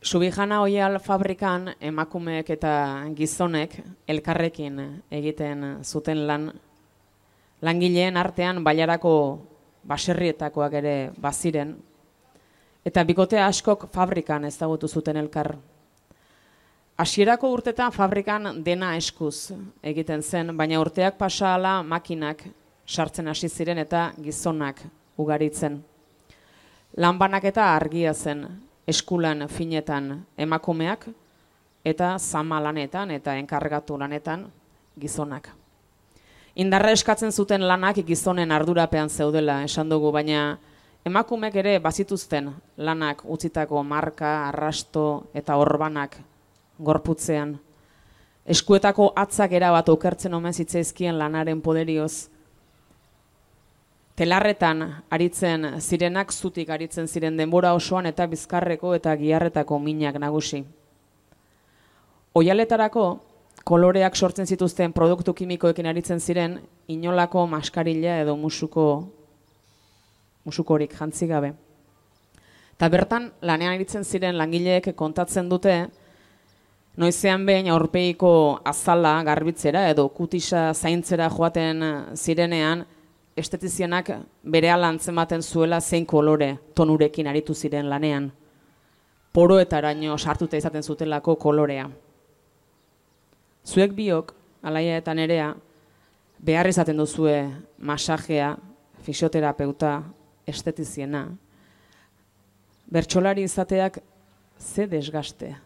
Subijana Oial fabrikan emakumeek eta gizonek elkarrekin egiten zuten langileen artean bailarako baserrietakoak ere baziren, eta bikote askok fabrikan ezagutu zuten elkar. Hasierako urtetan fabrikan dena eskuz egiten zen, baina urteak pasa ahala makinak sartzen hasi ziren eta gizonak ugaritzen. Lanbanaketa argia zen, eskulan finetan emakumeak eta zama lanetan eta enkargatu lanetan gizonak. Indarra eskatzen zuten lanak gizonen ardurapean zeudela esan dugu, baina emakumeek ere bazituzten lanak utzitako marka, arrasto eta orbanak gorputzean. Eskuetako atzak erabat okertzen omen zitzaizkien lanaren poderioz. Telarretan aritzen zirenak zutik aritzen ziren denbora osoan eta bizkarreko eta giharretako minak nagusi. Oialetarako koloreak sortzen zituzten produktu kimikoekin aritzen ziren inolako maskarilla edo musukorik jantzi gabe. Ta bertan lanean aritzen ziren langileek kontatzen dute noizean behin aurpegiko azala garbitzera edo kutisa zaintzera joaten zirenean estetizienak berehala antzematen zuela zein kolore tonurekin aritu ziren lanean. Poroetaraino sartuta izaten zutelako kolorea. Zuek biok, Alaia eta Nerea, behar izaten duzue masajea, fisioterapeuta, estetiziena. Bertsolari izateak ze desgaste.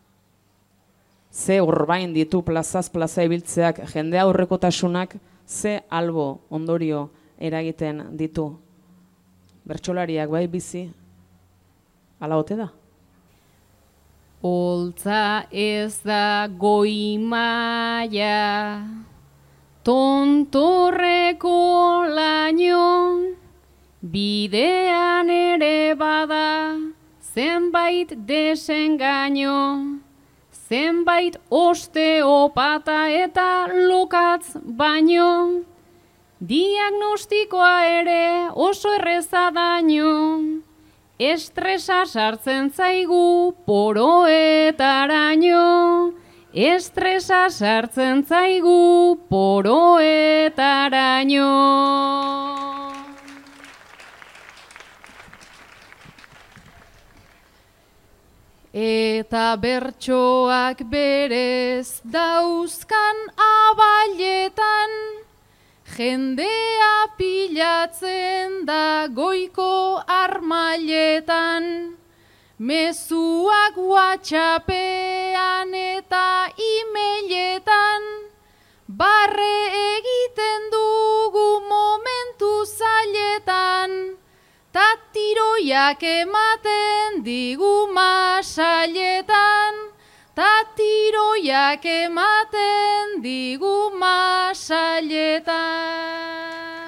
Ze orbain ditu plazaz plaza ibiltzeak, jende aurrekotasunak ze albo ondorio eragiten ditu. Bertsolariak bai bizi, ala ote da? Holtza ez da goi maila, tontorreko laino, bidean ere bada zenbait desengaino, zenbait osteopata eta lokatz baino, diagnostikoa ere oso erreza daño, estresa sartzen zaigu poroetaraino, estresa sartzen zaigu poroetaraino. Eta bertsoak berez dauzkan abailetan, jendea pilatzen da goiko armailetan, mezuak WhatsAppean eta emailetan, barre egiten dugu momentu zailetan, ta tiroiak ematen digu masailetan, ta tiroiak ematen digu masailetan.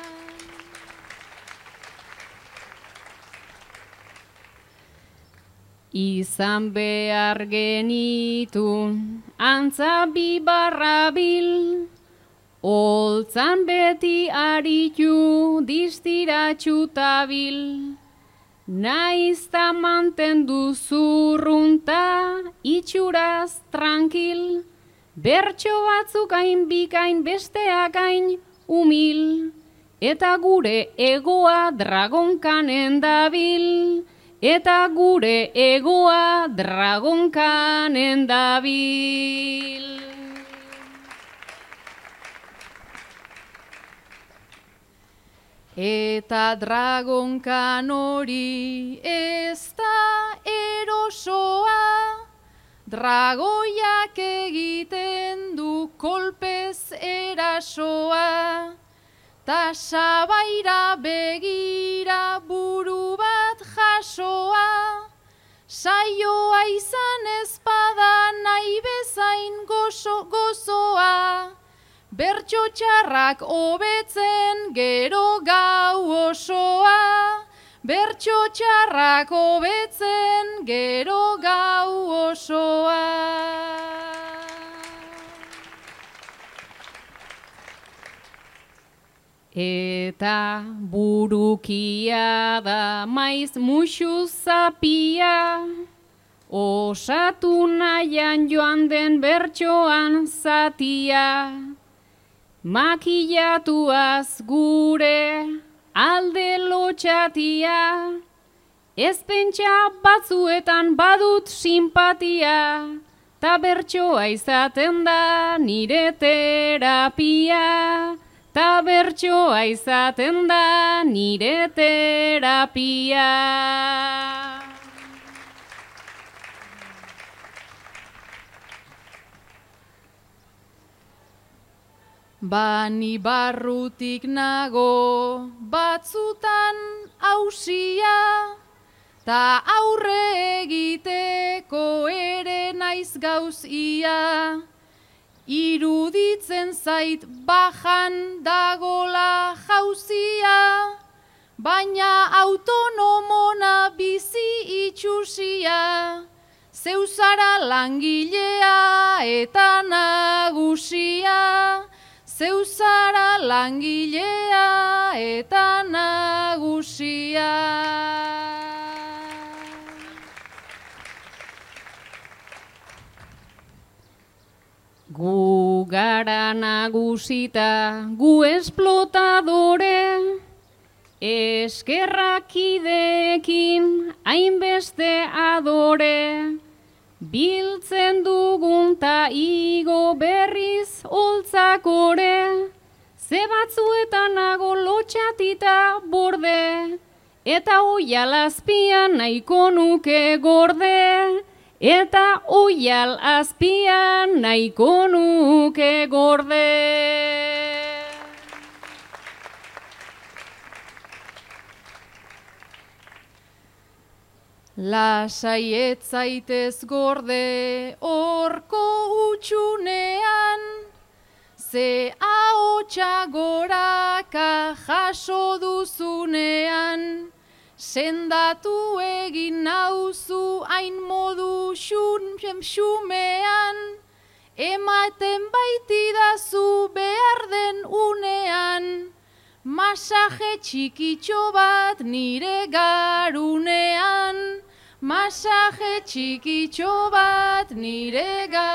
Izan behar genitun antza 2/1000, holtzan beti aritu distiratxutabil, naizta mantendu zurrunta itxuraz tranquil, bertso batzuk hain bikain besteak hain umil, eta gure egoa dragonkanen dabil, eta gure egoa dragonkanen dabil. Eta dragonkan hori ez da erosoa, dragoiak egiten du kolpez erasoa, ta sabaira begira buru bat jasoa, saioa izan ezpada nahi bezain gozoa, bertso txarrak hobetzen gero gau osoa, bertso txarrak hobetzen gero gau osoa. Eta burukia da maiz musu zapia, Osatu nahian joan den bertsoan zatia, makillatuaz gure alde lotxatia, ez pentsa batzuetan badut simpatia, ta bertsoa izaten da nire terapia, ta bertsoa izaten da nire terapia. Bani barrutik nago batzutan hausia, ta aurre egiteko ere naiz gauzia. Iruditzen zait bajan dagola jauzia, baina autonomona bizi itxusia. Zeu zara langilea eta nagusia, zeu zara langilea eta nagusia. Gu gara nagusita, gu esplotadore, eskerrakideekin hainbeste adore, biltzen dugun ta igo berriz holtzakore, ze batzuetan nago lotxatita borde, eta oial azpian nahiko nuke gorde, eta oial azpian nahiko nuke gorde. Lasai ez zaitez gorde horko utxunean, ze ahotsa goraka jaso duzunean, sendatu egin nauzu hain modu xumean, ematen baitidazu behar den unean, masaje txikitxo bat nire garunean, masaje txikitxo bat nire garunean.